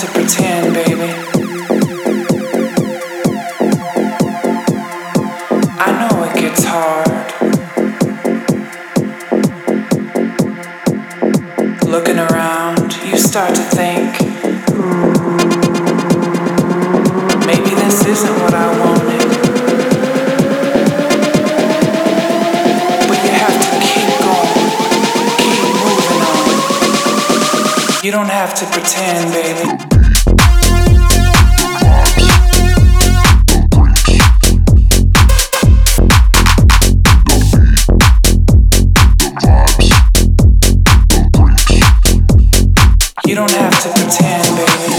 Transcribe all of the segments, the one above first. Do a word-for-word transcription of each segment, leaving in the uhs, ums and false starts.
to pretend, baby. I know it gets hard. Looking around, you start to think, maybe this isn't what I wanted. But you have to keep going, keep moving on. You don't have to pretend, baby. You don't have to pretend, baby.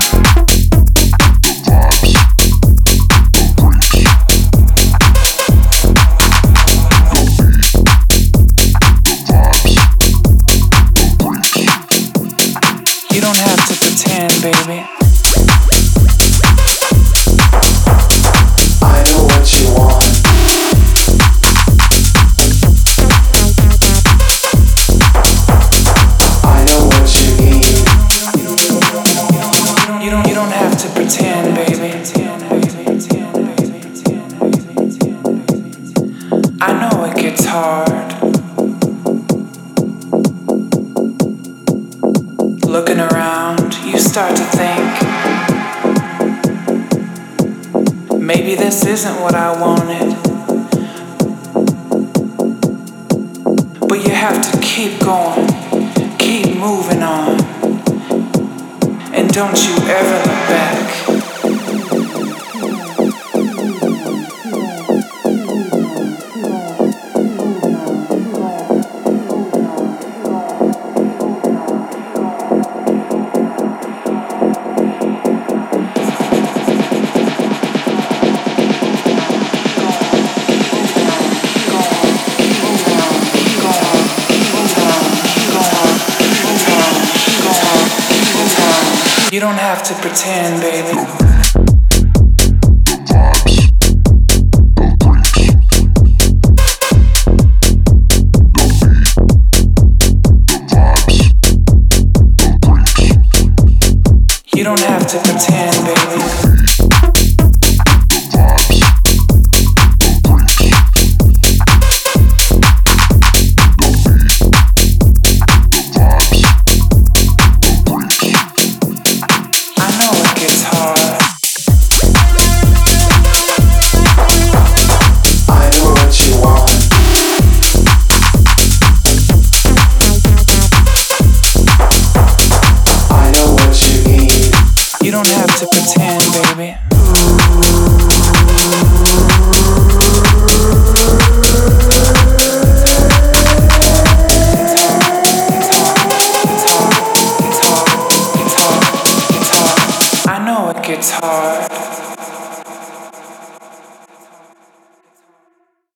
You don't have to pretend, baby. I know what you want. I know what you need. You don't, you don't have to pretend, baby. I know it gets hard. Looking around, you start to think, maybe this isn't what I wanted. But you have to keep going, keep moving on. And don't you ever look back. You don't have to pretend, baby. You don't have to pretend, baby. You don't have to pretend, baby. I know it gets hard.